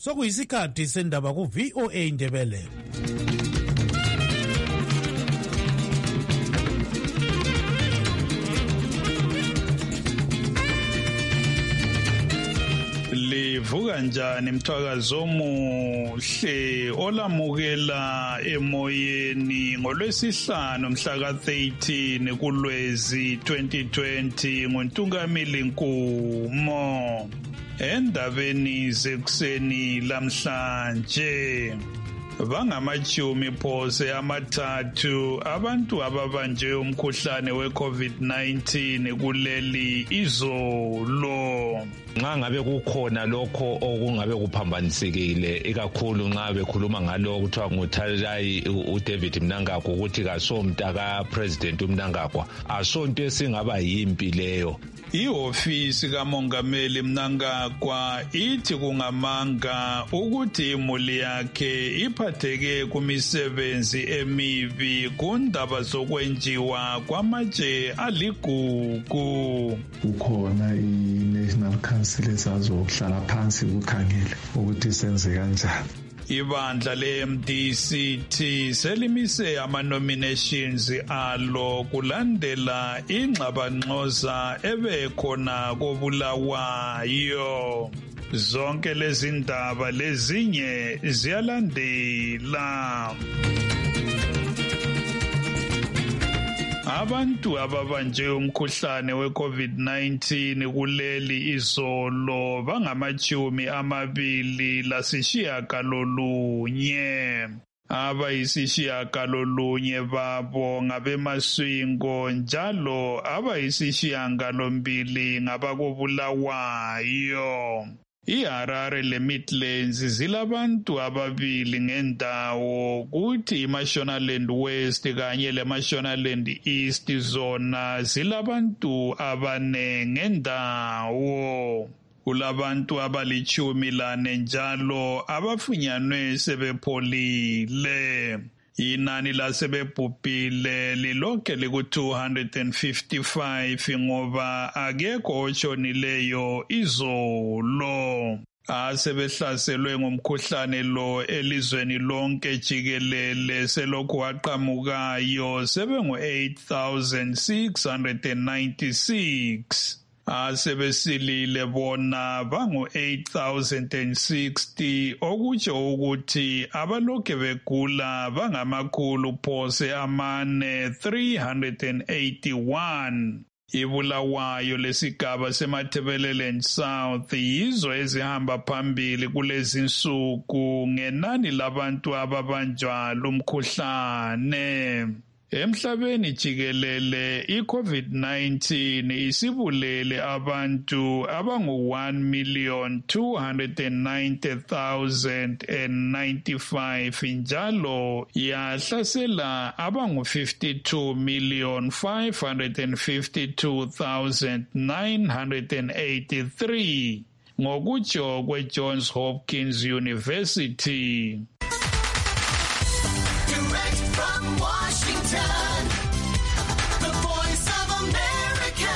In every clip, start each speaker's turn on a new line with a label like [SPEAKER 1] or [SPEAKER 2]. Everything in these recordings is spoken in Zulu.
[SPEAKER 1] Sokuyisikhathi sendaba ku VOA Indebele. Livuka njani mthwakazo omuhle olamukela emoyeni ngolwesihlanu mhla ka-13 kuLwezi 2020 ngoNtungamili Nkumo. Endabeni zekuseni lamhlanje bangamajumi phose amathathu abantu ababanjwe umkhuhlane we-COVID-19 kuleli izolo.
[SPEAKER 2] Nxa ngabe kukhona lokho okungabe kuphambanisekile ikakhulu nxa bekhuluma ngalo kuthiwa nguTharayi uDavid Mnangagwa ukuthi kasomntaka president uMnangagwa asonto esingaba yimpi leyo.
[SPEAKER 1] Ihofisi kaMongameli Mnangagwa ithi kungamanga ukuthi imuli yakhe iphatheke kumisebenzi emibi kundaba zokwenjiwa kwamatshe aligugu.
[SPEAKER 3] Kukhona i-National Council ezazohlala phansi kukhangele ukuthi senze kanjani.
[SPEAKER 1] Ibandla le-MDC selimise ama-nominations alo kulandela ingxabangxoza ebekhona koBulawayo. Zonke lezi ndaba lezinye ziyalandela. Abantu ababanjwe umkhuhlane we-COVID-19 kuleli izolo bangamajumi 29. Abayisishiyagalolunye babo ngabeMaswingo njalo abayisishiyagalombili ngabakobulawayo. IHarare leMidlands zilabantu ababili ngendawo kuthi iMashonaland West kanye leMashonaland East zona zilabantu abane ngendawo. Kulabantu abali-14 njalo abafunyanwe sebepholile. Inani lasebebhubhile lilokhe liku-255 ngoba akekho otshonileyo izolo. Asebehlaselwe ngumkhuhlane lo elizweni lonke jikelele selokhu waqhamukayo sebengu-8,696. Asebesilile bona bangu-8,060 okutsho ukuthi abalokhe begula bangamakhulu phose 381. IBulawayo lesigaba seMatabeleland South yizo ezihamba phambili kulezi nsuku ngenani labantu ababanjwa lumkhuhlane. Emhlabeni jikelele iCovid-19 isibulele abantu abangu1,290,095 njalo yahlasela abangu52,552,983 ngokutsho kweJohns Hopkins University.
[SPEAKER 4] The Voice of America,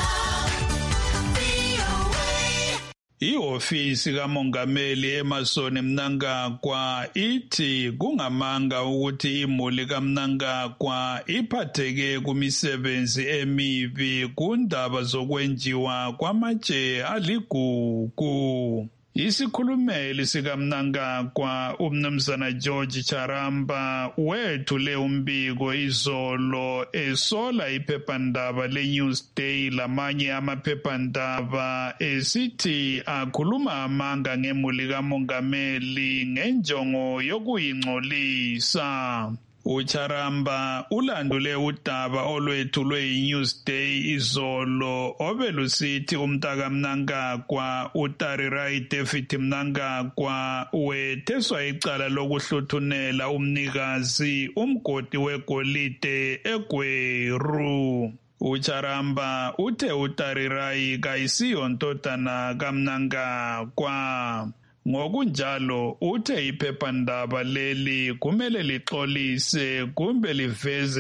[SPEAKER 4] VOA.
[SPEAKER 1] Ihofisi kaMongameli eMasoni Mnangagwa ithi kungamanga ukuthi imuli kaMnangagwa iphatheke kumisebenzi emibi kundaba zokwenjiwa kwamatshe aligugu. Isikhulumeli sikaMnangagwa uMnumzana George Charamba wethule umbiko izolo esola iphephandaba leNewsday lamanye amaphephandaba esithi akhuluma amanga ngemuli kaMongameli ngenjongo yokuyingcolisa. uCharamba ulandule udaba olwethulwe yiNewsday izolo obelusithi umntaka Mnangagwa uTharayi David Mnangagwa wetheswa icala lokuhluthunela umnikazi umgodi wegolide eGweru. uCharamba uthe uTharayi kayisiyo ntodana kaMnangagwa. Ngokunjalo uthe iphephandaba leli kumele lixolise kumbe liveze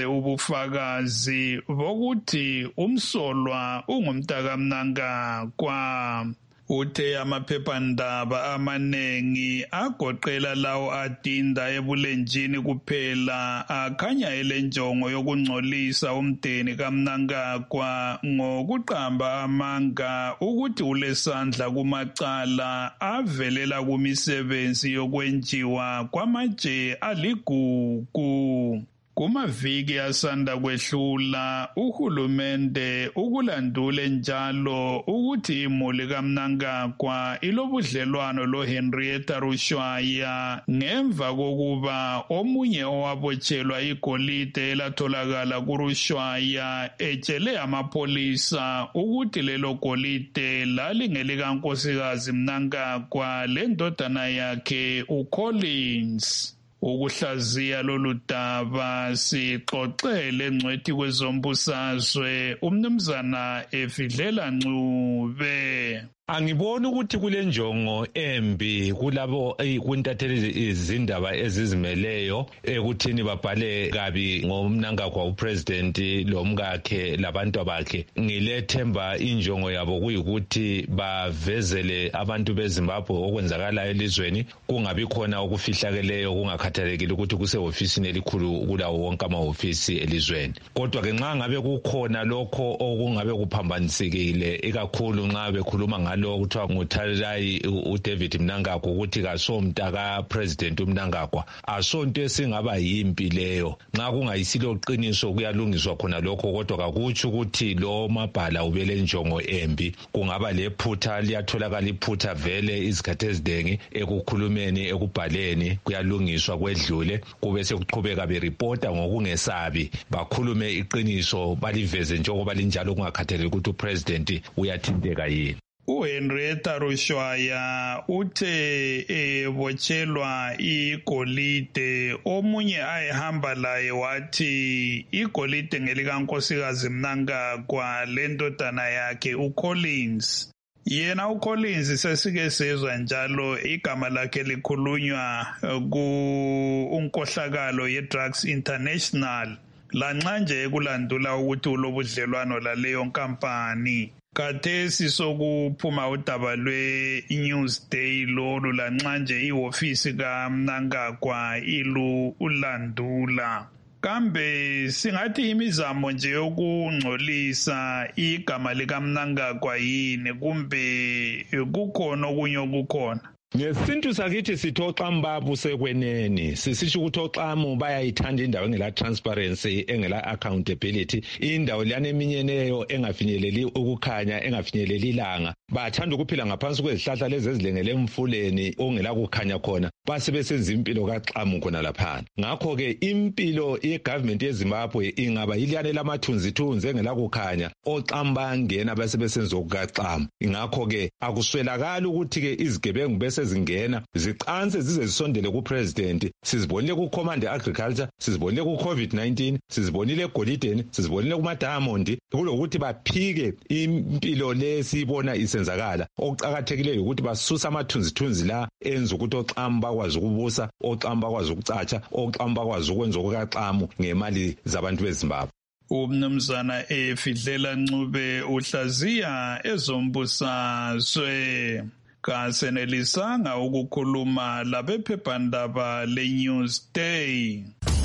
[SPEAKER 1] ubufakazi bokuthi umsolwa ungumntaka Mnangagwa. Uthe amaphephandaba amanengi agoqela lawo adinda ebulenjini kuphela akhanya elenjongo yokungcolisa umdeni kaMnangagwa ngokuqamba amanga ukuthi ulesandla kumacala avelela kumisebenzi yokwenjiwa kwamatshe aligugu. Kumaviki asanda kwehlula uhulumende ukulandule njalo ukuthi imuli kaMnangagwa ilobudlelwano loHenrietta Rushwaya ngemva kokuba omunye owabotshelwa igolide elatholakala kuRushwaya etshele amapolisa ukuthi lelo golide lalingeliKankosikazi Mnangagwa lendodana yakhe uCollins. Ukuhlaziya lolu daba sixoxele ngcwethi kwezombusazwe umnumzana Efidlela Ncube.
[SPEAKER 2] Angiboni ukuthi kule njongo embi kulabo kuntatheli izindaba ezizimeleyo ekuthini babhale kabi ngomNangagwa upresident lomkakhe labantu bakhe. Ngilethemba injongo yabo kuyikuthi bavezele abantu beZimbabwe okwenzakalayo elizweni, kungabi khona okufihlakeleyo kungakhathalekile ukuthi kusehofisini elikhulu kulawo wonke amahofisi elizweni. Kodwa ke nxa ngabe kukhona lokho okungabe kuphambanisekile ikakhulu nxa bekhuluma lo kuthiwa nguTharirai uDavid Mnangagwa ukuthi kasomntaka president uMnangagwa, asonto esingaba yimpi leyo. Nxa kungayisilo qiniso kuyalungiswa khona lokho, kodwa kakutsho ukuthi lo mabhala ubele njongo embi. Kungaba lephutha, liyatholakala iphutha vele izikhathi ezidengi ekukhulumeni ekubhaleni, kuyalungiswa kwedlule kube sekuqhubeka beripota ngokungesabi, bakhulume iqiniso baliveze njengoba linjalo kungakhathaleki ukuthi upresident uyathinteka yini.
[SPEAKER 1] uHenrietta Rushwaya uthe ebotshelwa igolide omunye ayehamba laye wathi igolide ngelikankosikazi Mnangagwa lendodana yakhe uCollins. Yena uCollins sesike sezwa njalo igama lakhe likhulunywa ku-unkohlakalo ye-Drugs International lanxa nje kulandula ukuthi ulobudlelwano laleyo nkampani. Khathesi sokuphuma udaba lwe-Newsday lolu lanxa nje ihofisi kaMnangagwa ulandula. Kambe singathi imizamo nje yokungcolisa igama likaMnangagwa yini kumbe kukhona okunye okukhona?
[SPEAKER 2] Ngesintu sakithi sithi oxamba busekweneni, sisisho ukuthi oxamu bayayithanda indawo engela transparency, engela accountability, indawo lana eminyeneyo engafinyeleli ukukhanya, engafinyeleli ilanga. Bathanda ukuphila ngaphansi kwezihlahla lezi ezilengele emfuleni ongela kukhanya khona, basebesenza impilo kaxamu khona lapha. Ngakho ke impilo yegovernment yeZimbabwe ingaba yiliyane lamathunzithunzi engela kukhanya, oxamba ngena basebesenza okukaxamu. Ngakho ke akuswelakala ukuthi ke izigebengu sezingena ziqanse zize zisondele kupresident. Sizibonile ku-Command Agriculture, sizibonile ku-COVID-19, sizibonile egolideni, sizibonile kuma-diamond, kulokuthi baphike impilo le siyibona isenzakala. Okuqakathekileyo ukuthi basusa amathunzithunzi la enza ukuthi oxamu bakwazi ukubusa, oxamu bakwazi ukucatsha, oxamu bakwazi ukwenza okukaxamu ngemali zabantu beZimbabwe.
[SPEAKER 1] Umnumzana Efidlela Ncube uhlaziya ezombusazwe. Kasenelisanga ukukhuluma labephephandaba le-Newsday.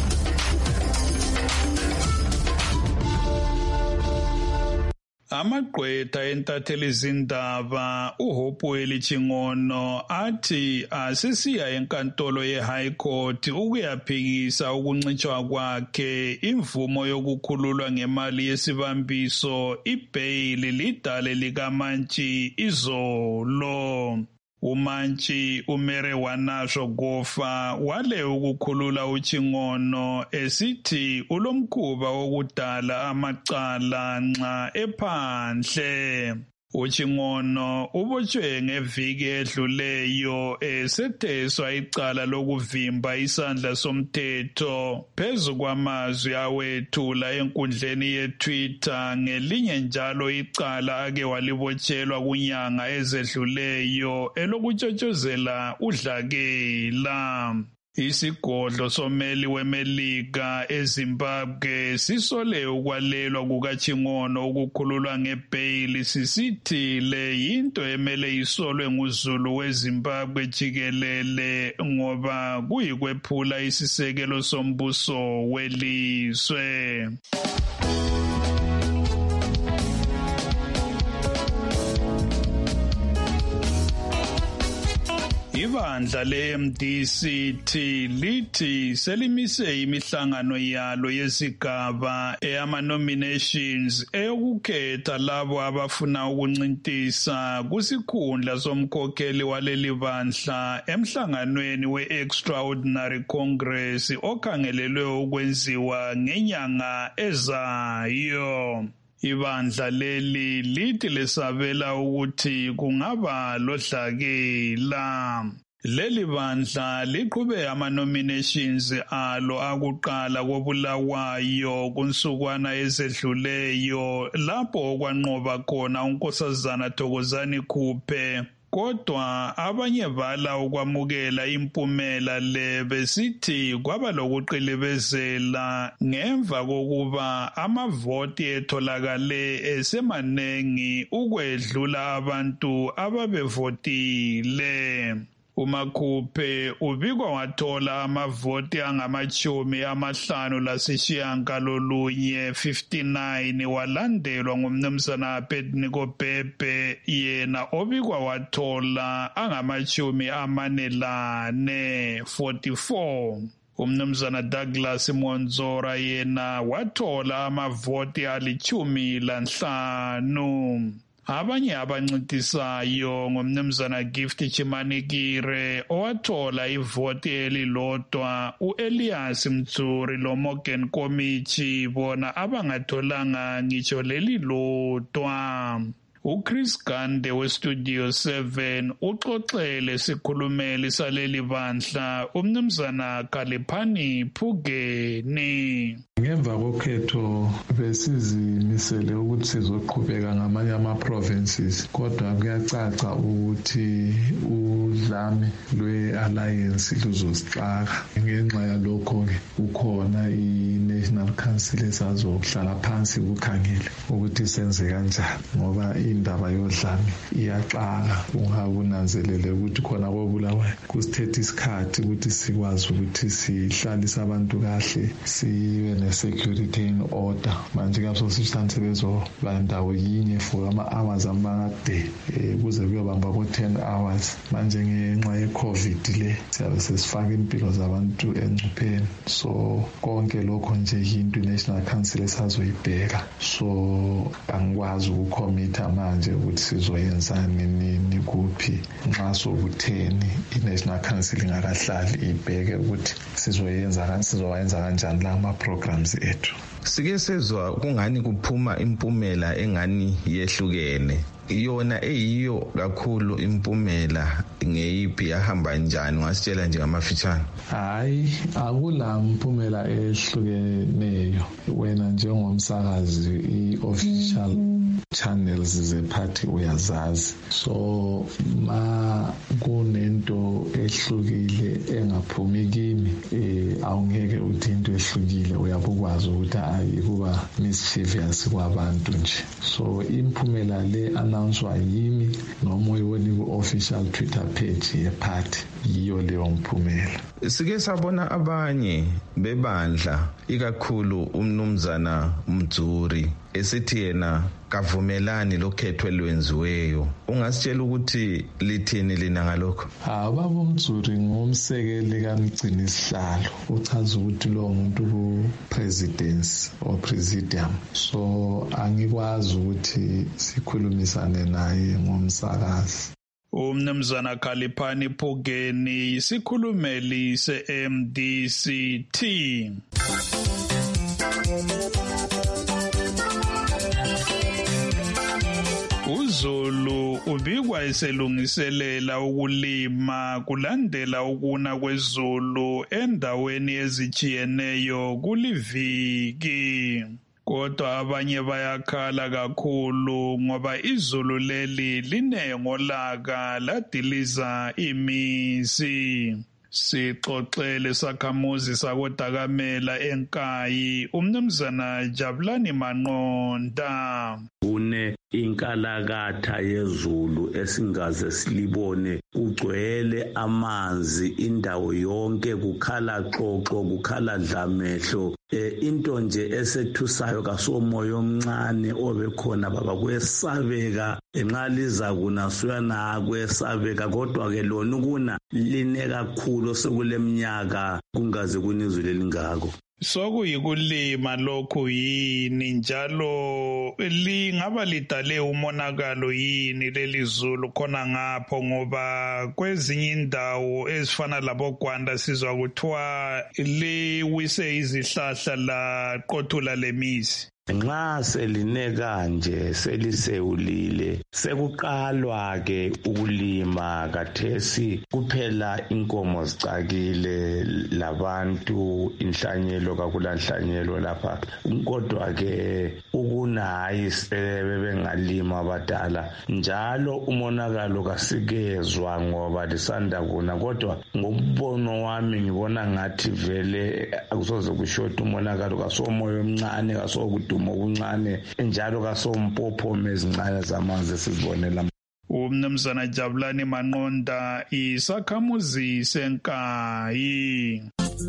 [SPEAKER 1] Amagqwetha entatheli izindaba uHopewell Chingono athi asesiya enkantolo ye-High Court ukuyaphikisa ukuncitshwa kwakhe imvumo yokukhululwa ngemali yesibambiso ibhayili lidale likaMantshi izolo. uMantshi uMere Wanasho Gofa wale ukukhulula uChingono esithi ulomkhuba wokudala amacala nxa ephandle. uChingono ubotshwe ngeviki edluleyo esetheswa icala lokuvimba isandla somthetho phezu kwamazwi awethula enkundleni yeTwitter ngelinye njalo icala ake walibotshelwa kunyanga ezedluleyo elokutshotshozela udlakela. Isigodlo someli weMelika eZimbabwe sisole ukwalelwa kukaChingono ukukhululwa ngebhayili sisithi le yinto emele isolwe nguZulu weZimbabwe jikelele ngoba kuyikwephula isisekelo sombuso welizwe. Ibandla le-MDC lithi selimise imihlangano yalo yesigaba eyama-nominations eyokukhetha labo abafuna ukuncintisa kusikhundla somkhokheli waleli bandla emhlanganweni we-Extraordinary Congress okhangelelwe ukwenziwa ngenyanga ezayo. Ibandla leli lithi lesabela ukuthi kungaba lodlakela. Leli bandla liqhube ama-nominations alo akuqala koBulawayo kunsukwana ezedluleyo lapho kwanqoba khona unkosazana Thokozani Khuphe. Kodwa abanye bala ukwamukela impumela le besithi kwaba lokuqilibezela ngemva kokuba amavoti etholakale esemanengi ukwedlula abantu ababevotile. uMakhuphe ubikwa wathola amavoti angama-59 59 walandelwa ngumnumzana Abednego Bhebhe yena obikwa wathola angama-44 44. Umnumzana Douglas Monzora yena wathola amavoti 15. Abanye abancintisayo ngomnumzana Gift Chimanikire owathola ivoti elilodwa uElias Mtsuri loMorgan Komichi bona abangatholanga ngitsho lelilodwa. uChris Gande weStudio 7 uxoxele sikhulumeli saleli bandla umnumzana Khaliphani Phugeni.
[SPEAKER 3] Ngemva kokhetho besizimisele ukuthi sizoqhubeka ngamanye ama-provinces kodwa kuyacaca ukuthi udlame lwe-alliance luzosixaka. Ngenxa yalokho-ke kukhona i-National Council esazohlala phansi kukhangele ukuthi senze kanjani ngoba indaba yodlame iyaxaka. Ungakunanzelele ukuthi khona koBulawayo kusithethe isikhathi ukuthi sikwazi ukuthi sihlalise abantu kahle sibe security in order. Manje kaso sishantse bezoba ndawo yinye for ama-hours amade kuze kuyobamba ko-10 hours. Manje ngenxa ye-COVID le siyabe sesifaka impilo zabantu engcupheni. So konke lokho nje yinto i-National Council esazoyibheka. So angikwazi ukukhomitha manje ukuthi sizoyenzani nini kuphi nxa sokutheni i-National Council ingakahlali ibheke ukuthi sizowayenza kanjani la ma-program ethu.
[SPEAKER 5] Sike sezwa kungani kuphuma impumela engani yehlukene. Yona eyiyo kakhulu impumela ngeyiphi yahamba njani ngasitshela nje ngamafitshane?
[SPEAKER 3] Hayi, akula mpumela ehlukeneyo. Wena njengomsakazi i-official channels zeparty uyazazi. So ma kunento ehlukile engaphumi kimi awungeke uthi into ehlukile uyabukwazi ukuthi kuba mischievous kwabantu nje. So impumela le announced yimi noma uyibona ku-official Twitter page yeparty yiyo leyo mpumela.
[SPEAKER 5] Sike sabona abanye bebandla ikakhulu umnumzana Mtsuri esithi yena kavumelani lokhetho lwenziweyo. Ungasitshela ukuthi lithini lina ngalokho?
[SPEAKER 3] Baba Mtsuri ngumsekeli kaMgcini sihlalo. Uchaza ukuthi lo muntu ku-presidency or presidium. So angikwazi ukuthi sikhulumisane naye ngomsakazi.
[SPEAKER 1] Umnumzana Khaliphani Phugeni isikhulumeli se-MDCT. uZulu ubikwa eselungiselela ukulima kulandela ukuna kwezulu endaweni ezijiyeneyo kuliviki. Kodwa abanye bayakhala kakhulu ngoba izulu leli line ngolaka ladiliza imizi. Sixoxele sakhamuzi sakoDakamela eNkayi umnumzana Jabulani Maqonda.
[SPEAKER 6] Une inkalakatha yezulu esingaze silibone, kugcwele amanzi indawo yonke, kukhala xoxo, kukhala dlamehlo. Into nje esethusayo kasomoya omncane obekhona baba, kwesabeka nxa liza kuna suyana kwesabeka, kodwa ke lona ukuna line kakhulu sekuleminyaka kungaze kunizwe lelingako.
[SPEAKER 1] Sokuyikulima lokhu yini njalo lingaba lidale umonakalo yini lelizulu khona ngapho, ngoba kwezinye indawo ezifana laboGwanda sizwa kuthiwa liwise izihlahla laqothula lemizi.
[SPEAKER 6] Nxa seline kanje selisewulile sekuqalwa ke ukulima kathesi kuphela inkomo zicakile labantu inhlanyelo kakulanhlanyelo lapha, kodwa ke ukunayi sebengalima abadala njalo umonakalo kasikezwa ngoba lisanda kuna, kodwa ngombono wami ngibona ngathi vele akusoze kushoda umonakalo kasomoya omncane kasokuthi okuncane njalo kasompophoma ezincane zamanzi sizibonela.
[SPEAKER 1] Umnumzana Jabulani Maqonda, isakhamuzi seNkayi.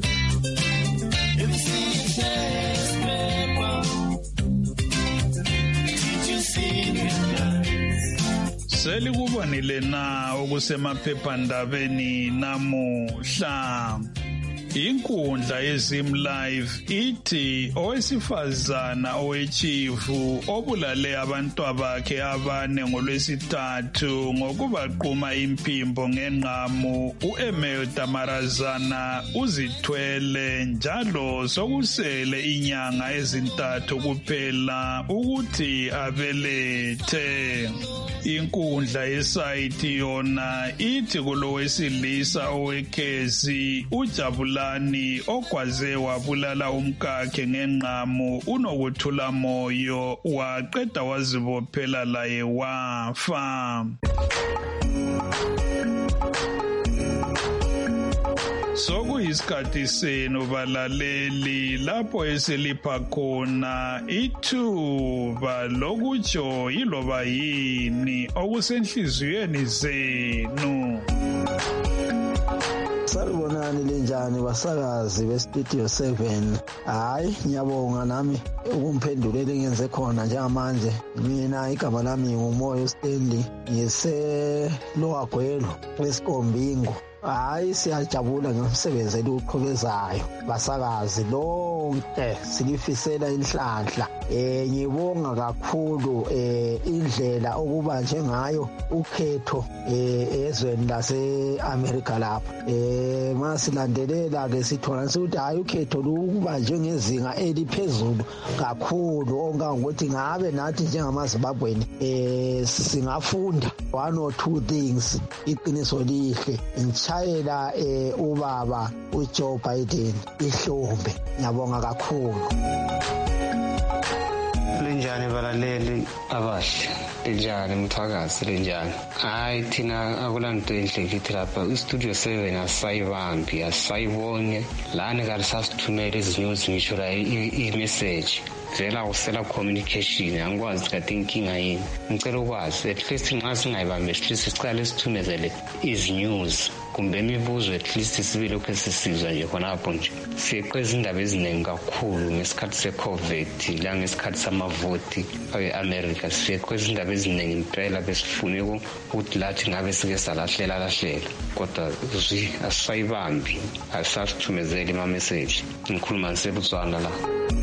[SPEAKER 1] Selikubonile na okusemaphephandabeni namuhla. Inkundla yeZim Live ithi owesifazana owechifu obulale abantwabakhe abane ngolwesithathu ngokubaquma impimbo ngenqamu uEmil Damarazana uzithwele njalo sokusele inyanga ezintathu kuphela ukuthi abelethe. Inkundla yesayithi yona ithi kulowesilisa owekhezi uJabulani ogwaze wabulala umkakhe ngenqamu unokuthula moyo waqeda wazibophela laye wafa. Sokuyisikhathi senu balaleli lapho esilipha khona ithuba lokutsho yiloba yini okusenhliziyweni zenu.
[SPEAKER 7] Salibonani linjani basakazi bestudio 7. Hayi ngiyabonga nami ukumphendulele engenze khona njengamanje. Mina igama lami nguMoyo Stanley, ngise Lower Gwelo weSikombingo. Hayi siyajabula ngomsebenzi eliqhubekayo basakazi lonke, silifisela inhlanhla. Ngibonga kakhulu indlela okuba njengayo ukhetho ezweni lase-America lapha. Masilandelela ke sithola ukuthi hayi ukhetho lukuba njengezinga eliphezulu kakhulu ongangokuthi ngabe nathi njengamaZimbabweni singafunda one or two things. Iqiniso lihle ngitshayela ubaba uJoe Biden ihlombe. Ngiyabonga kakhulu.
[SPEAKER 8] Linjani balaleli abahle, linjani mthakazi, linjani? Hayi thina akulanto enhle kithi lapha istudio 7 asayibambi asayibonge lana kanti sasithumela izinews ngisho la i-message vela usela communication angikwazi kathi inkinga yini. Ngicela ukwazi at least nxa singayibambi at least sicale sithumezele izinews kumbe imibuzo at least sibe lokhu esisizwa nje khonapho nje. Siyeqe izindaba eziningi kakhulu ngesikhathi se-COVID la ngesikhathi samavoti e-America. Siyeqe izindaba eziningi impela besifune ukuthi lathi ngabe sike salahlela kodwa asisayibambi asasithumezele ama-message. Ngikhuluma ngiseBotswana la.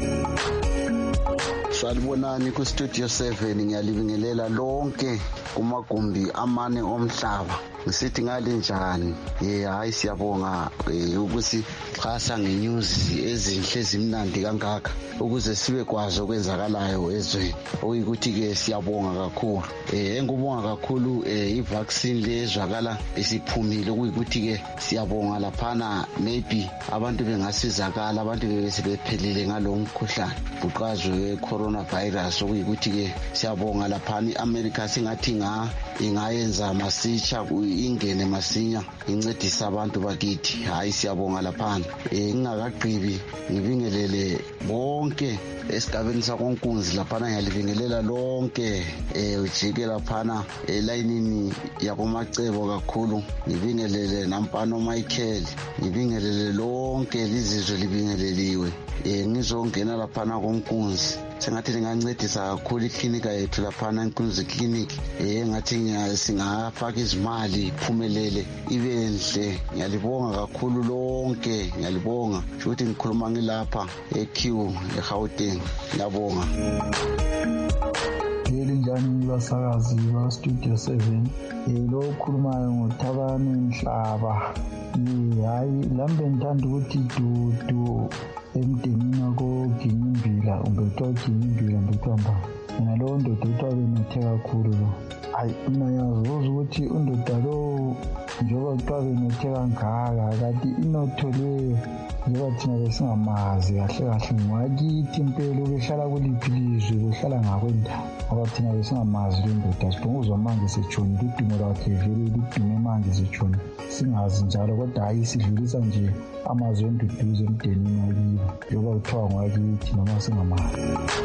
[SPEAKER 9] Salibonani kustudio 7, ngiyalibingelela lonke kumagumbi amane omhlaba. Ngisithi ngalinjani? Hayi siyabonga ukuthi xhasa ngenews ezinhle ezimnandi kangaka ukuze sibe kwazi okwenzakalayo ezweni. Okuyikuthi ke siyabonga kakhulu. Engibonga kakhulu i-vaccine lezwakala isiphumile, okuyikuthi ke siyabonga laphana maybe abantu bengasizakala, abantu bebesebephelile ngalomkhuhlane buqazwe coronavirus. Okuyikuthi ke siyabonga laphana iAmerica singathi ingayenza masitsha ingene masinya incedisa abantu bakithi. Hayi siyabonga laphana. Ngingakagqibi ngibingelele bonke esigabeni sakonkunzi laphana, ngiyalibingelela lonke ujike laphana elayinini yakomacebo kakhulu. Ngibingelele nampano Michael, ngibingelele lonke lizizwe libingeleliwe. Ngizongena laphana konkunzi, sengathi lingancedisa kakhulu iklinika yethu laphana eNkunzi Clinic. Ngathi singafaka izimali iphumelele ibe nhle. Ngiyalibonga kakhulu lonke, ngiyalibonga. Futhi ngikhuluma ngilapha eQ eGauteng. Ngiyabonga.
[SPEAKER 7] Njani basakazi ba Studio 7, lo khulumayo ngoThabani Mhlaba. Hayi lambe ngithanda ukuthi dudu emndenini wakoGinyimbila, umbetwa Ginyimbila mbethwamba. Mina lo ndoda uthiwa benethe kakhulu lo. Hayi mina yazi ukuthi undoda lo njengoba kuthiwa benethe kangaka, kanti inotho leyo njengoba thina besingamazi kahle kahle ngwakithi impela ubehlala kuliphi ilizwe, behlala ngakwendawo ngoba thina besingamazi le ndoda. Sibhonguzwa manje setshonile, udumo lwakhe vele ludume manje setshonile, singazi njalo. Kodwa hayi sidlulisa nje amazwi enduduzo emndenini wakibo njengoba kuthiwa ngwakithi noma singamazi.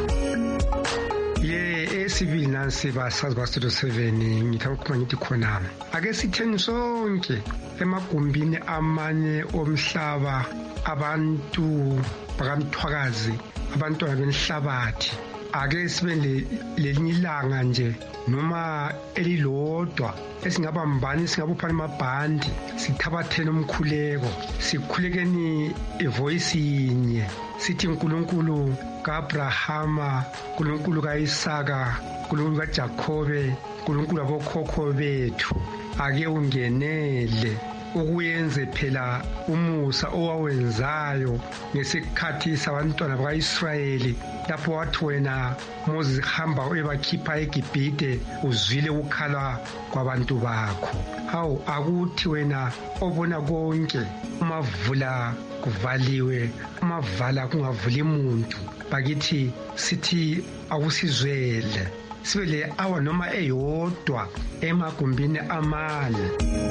[SPEAKER 10] Esibili nansi basazi ba Studio 7, ngithanda ukukhuluma ngithi khona ake sitheni sonke emagumbini amanye omhlaba abantu bakamthwakazi, abantwana benhlabathi, ake sibe lelinye ilanga nje noma elilodwa esingabambani, singabuphana amabhandi, sithabathele umkhuleko, sikhulekeni ivoice yinye, sithi uNkulunkulu kaAbrahama, uNkulunkulu kaIsaka, uNkulunkulu kaJakobe, uNkulunkulu wabokhokho bethu, ake ungenele ukuyenze phela umusa owawenzayo ngesikhathi sabantwana bakaIsrayeli, lapho wathi wena Moses hamba uyebakhipha eGibhite, uzwile ukukhala kwabantu bakho. Hawu akuthi wena obona konke, umavula kuvaliwe, umavala kungavuli umuntu, bakithi sithi akusizwele, sibe le awa noma eyodwa emagumbini amanye.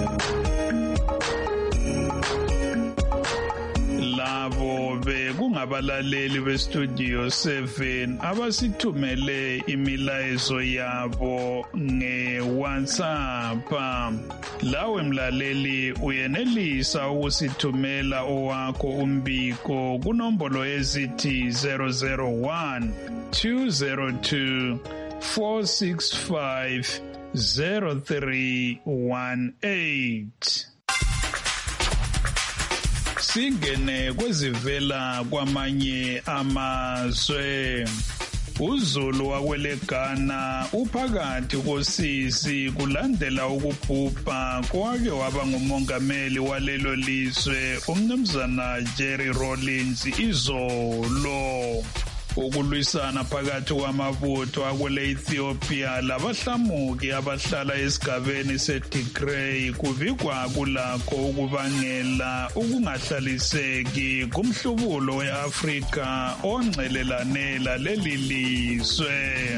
[SPEAKER 1] Labo bekungabalaleli beStudio 7 abasithumele imilayezo yabo ngeWhatsApp. Lawe mlaleli uyenelisa ukusithumela owakho umbiko kunombolo ezithi 001 202 465 0318. Singene kwezivela kwamanye amazwe. uZulu wakwelegana uphakathi kosisi kulandela ukubhubha kwake waba ngumongameli walelo lizwe umnumzana Jerry Rawlings izolo. Ukulwisana phakathi kwamabutho akwele Ethiopia labahlamuki abahlala esigabeni seTigray kuvikwa kulakho ukubangela ukungahlaliseki kumhlubulo weAfrika onxelelane laleli lizwe.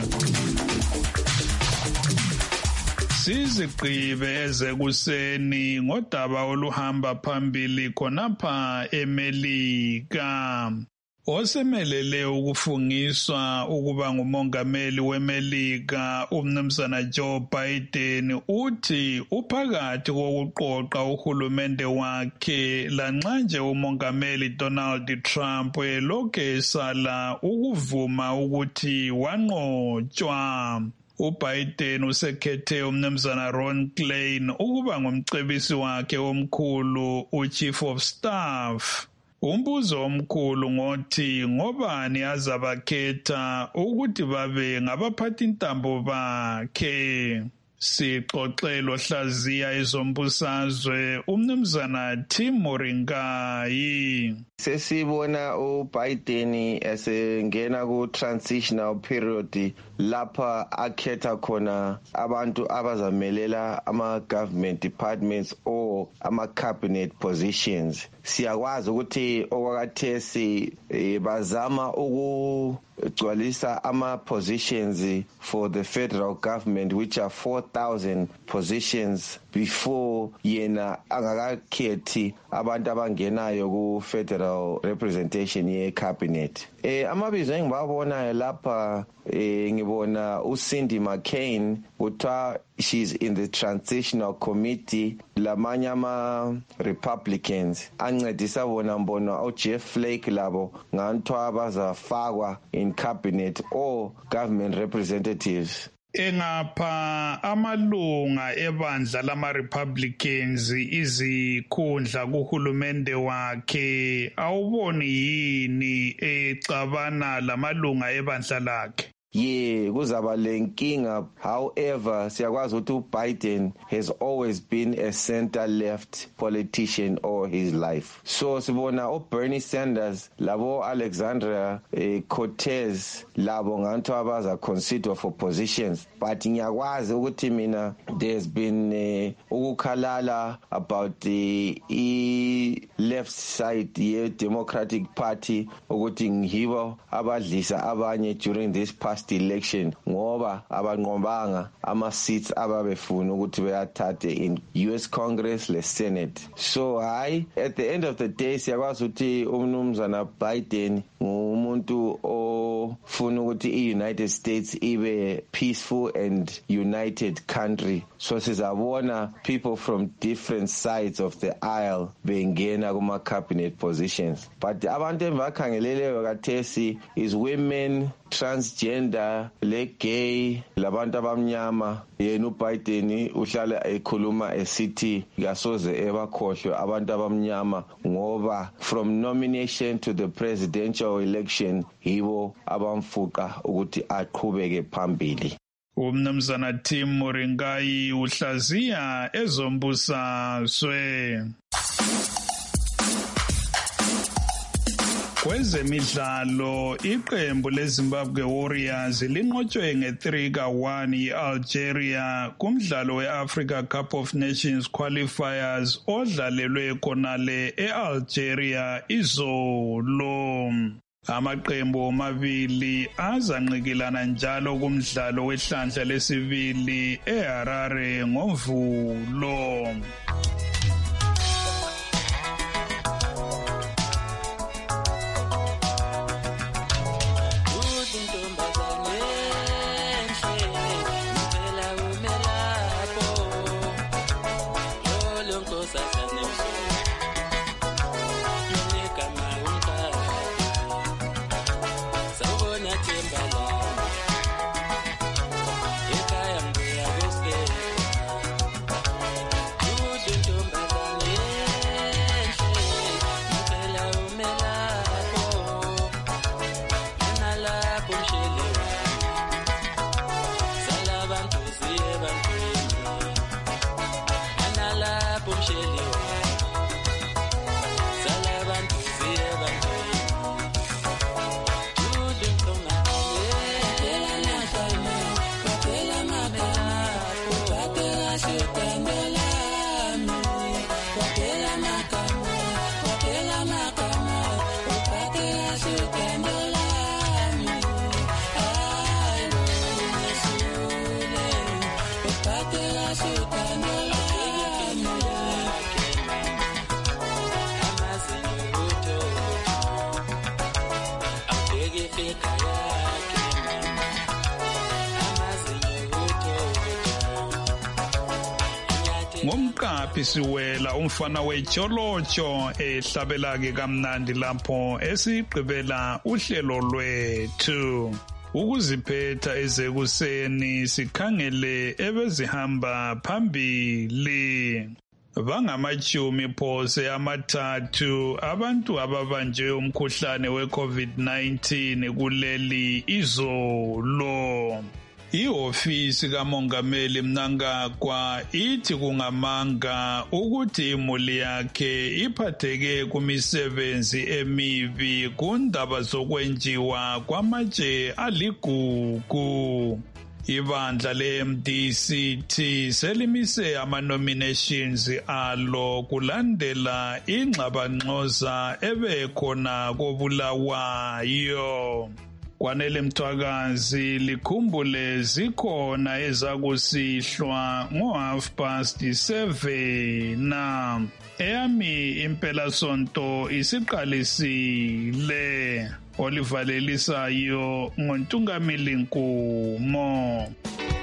[SPEAKER 1] Sizigqibe ezekuseni ngodaba oluhamba phambili khonapha eMelika. Osemelele ukufungiswa ukuba ngumongameli weMelika umnumzana Joe Biden uthi uphakathi kokuqoqa uhulumende wakhe lanxa nje umongameli Donald Trump elokhu esala ukuvuma ukuthi wanqotshwa. uBiden usekhethe umnumzana Ron Klain ukuba ngumcebisi wakhe omkhulu uChief of Staff. Umbuzo omkhulu ngothi ngobani azabakhetha ukuthi babe ngabaphathi intambo bakhe. Sixoxelo hlaziya ezombusazwe umnumzana Tim Moringai.
[SPEAKER 5] Sesibona uBiden esengena ku transitional period lapha akhetha khona abantu abazamelela ama government departments or
[SPEAKER 11] for ama-cabinet positions. Siyakwazi ukuthi okwakathesi bazama ukugcwalisa ama-positions for the federal government, which are 4,000 positions before yena angakakhethi abantu abangenayo ku-federal representation ye-cabinet. Amabizo engibabona lapha ngibona uCindy McCain kuthiwa she's in the transitional committee, lamanye ama-Republicans ancedisa bona mbona uJeff Flake labo nganthiwa bazafakwa in cabinet or government representatives.
[SPEAKER 1] Engapha amalunga ebandla lama-Republicans izikhundla kuhulumende wakhe, awuboni yini ecabana lamalunga ebandla lakhe?
[SPEAKER 11] Yeah, kuzaba lenkinga. However, siyakwazi ukuthi uBiden has always been a center-left politician all his life. So sibona uBernie Sanders labo Alexandria Cortez labo nganthiwa baza consider for positions. But ngiyakwazi ukuthi mina there's been ukukhalala about the left side ye Democratic Party ukuthi ngibo abadlisa abanye during this past election ngoba abanqobanga ama-seats ababefuna ukuthi beyathathe in US Congress le Senate. So at the end of the day siyakwazi ukuthi umnumzana Biden ngumuntu ofuna ukuthi i-United States ibe peaceful and united country. So sizabona people from different sides of the aisle bengena kuma-cabinet positions. But abantu engibakhangeleleyo kathesi is women, transgender, le gay, labantu abamnyama. Yena uBiden uhlala ekhuluma esithi kasoze ebakhohlwe abantu abamnyama ngoba from nomination to the presidential election yibo abamfuqa ukuthi aqhubeke phambili.
[SPEAKER 1] Umnumzana Tim Moringai uhlaziya ezombusazwe. Kwezemidlalo, iqembu leZimbabwe Warriors linqotshwe nge-3-1 yi-Algeria kumdlalo we-Africa Cup of Nations qualifiers odlalelwe khonale e-Algeria izolo. Amaqembu omabili azanqikilana njalo kumdlalo wehlandla lesibili eHarare ngoMvulo. Ngomqaphi siwela umfana wejolotsho ehlabela ke kamnandi lapho esigqibela uhlelo lwethu. Ukuziphetha ezekuseni sikhangele ebezihamba phambili. Bangamachumi phose amathathu abantu ababanjwe umkhuhlane we-COVID-19 kuleli izolo. Ihofisi kaMongameli Mnangagwa ithi kungamanga ukuthi imuli yakhe iphatheke kumisebenzi emibi kundaba zokwenjiwa kwamatshe aligugu. Ibandla le-MDC selimise ama-nominations alo kulandela ingxabangxoza ebekhona koBulawayo. Kwanele Mthwakazi likhumbule zikhona ezakusihlwa ngo7:30 na eyami impela sonto isiqalisile. Olivalelisayo ngoNtungamili Nkumo.